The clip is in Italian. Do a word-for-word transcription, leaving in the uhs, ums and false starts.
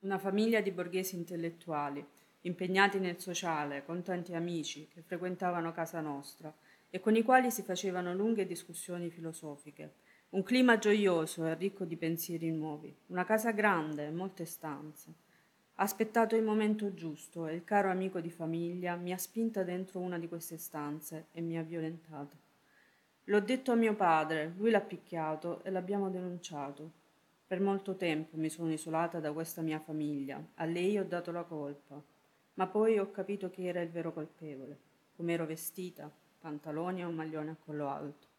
Una famiglia di borghesi intellettuali, impegnati nel sociale, con tanti amici che frequentavano casa nostra e con i quali si facevano lunghe discussioni filosofiche. Un clima gioioso e ricco di pensieri nuovi. Una casa grande e molte stanze. Ha aspettato il momento giusto e il caro amico di famiglia mi ha spinta dentro una di queste stanze e mi ha violentata. L'ho detto a mio padre, lui l'ha picchiato e l'abbiamo denunciato. Per molto tempo mi sono isolata da questa mia famiglia, a lei ho dato la colpa, ma poi ho capito chi era il vero colpevole, come ero vestita, pantaloni e un maglione a collo alto.